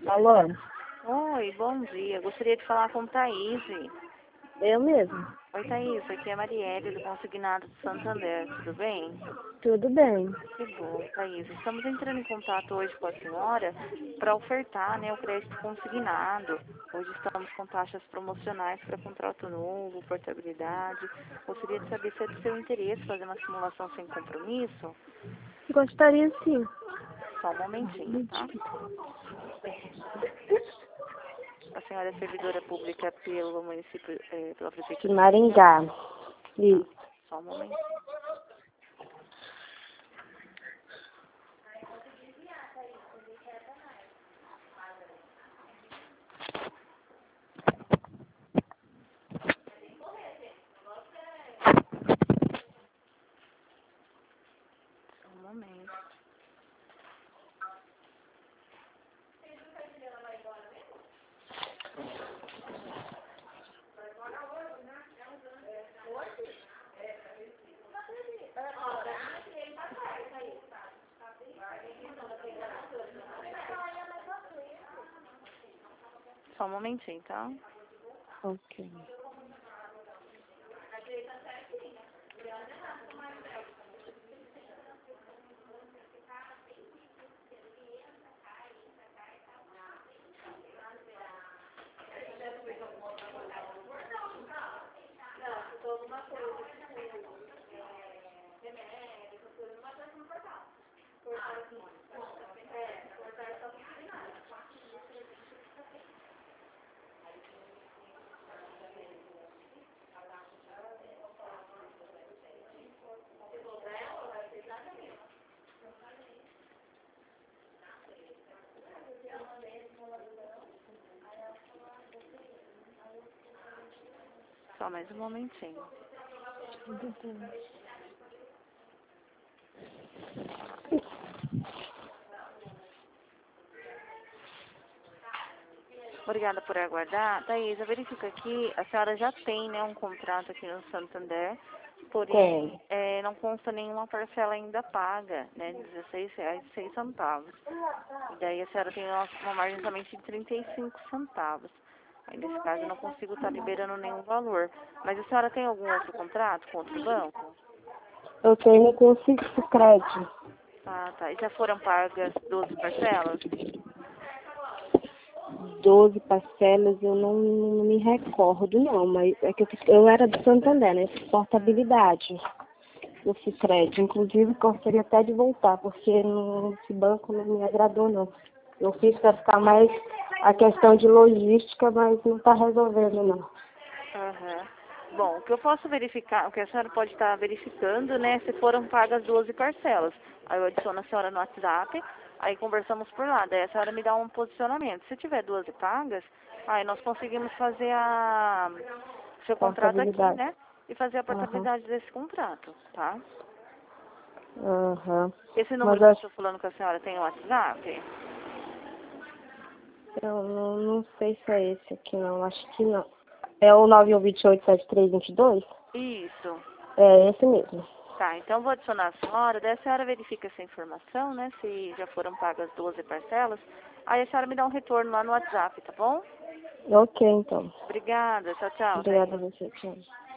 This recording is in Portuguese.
Alô? Oi, bom dia. Gostaria de falar com Thaís. Eu mesmo. Oi, Thaís. Aqui é a Marielle, do Consignado de Santander. Tudo bem? Tudo bem. Que bom, Thaís. Estamos entrando em contato hoje com a senhora para ofertar, né, o crédito consignado. Hoje estamos com taxas promocionais para contrato novo, portabilidade. Gostaria de saber se é do seu interesse fazer uma simulação sem compromisso. Gostaria sim. Só um momentinho, tá? A senhora é servidora pública pelo município, pela De prefeitura de Santander? Maringá. Tá, Isso. só um momento. Só um momento. Só um momentinho, tá? Ok. Só mais um momentinho. Tudo bem. Obrigada por aguardar. Thaís, eu verifico aqui, a senhora já tem, né, um contrato aqui no Santander, porém, não consta nenhuma parcela ainda paga, né, de R$16,06. E daí a senhora tem uma margem somente de 35 centavos. Aí, nesse caso, eu não consigo estar liberando nenhum valor. Mas a senhora tem algum outro contrato com outro banco? Eu tenho com o Sicredi. Ah, tá. E já foram pagas 12 parcelas? 12 parcelas, eu não me recordo, não. Mas é que eu era do Santander, né? Portabilidade do Sicredi. Inclusive, gostaria até de voltar, porque esse banco não me agradou, não. Eu fiz para ficar mais a questão de logística, mas não está resolvendo, não. Aham. Bom, o que eu posso verificar, o que a senhora pode estar verificando, né, se foram pagas 12 parcelas. Aí eu adiciono a senhora no WhatsApp, aí conversamos por lá, daí a senhora me dá um posicionamento. Se tiver 12 pagas, aí nós conseguimos fazer seu contrato aqui, Portabilidade. né, e fazer a Aham. portabilidade desse contrato, tá? Aham. Esse Mas número que eu acho estou falando com a senhora tem o WhatsApp? eu não sei se é esse aqui, não. Acho que não. É o 91287322? Isso. É esse mesmo. Tá, então vou adicionar a senhora, daí a senhora verifica essa informação, né, se já foram pagas 12 parcelas, aí a senhora me dá um retorno lá no WhatsApp, tá bom? Ok, então. Obrigada, tchau, tchau, Obrigada a Thaís. você, tchau.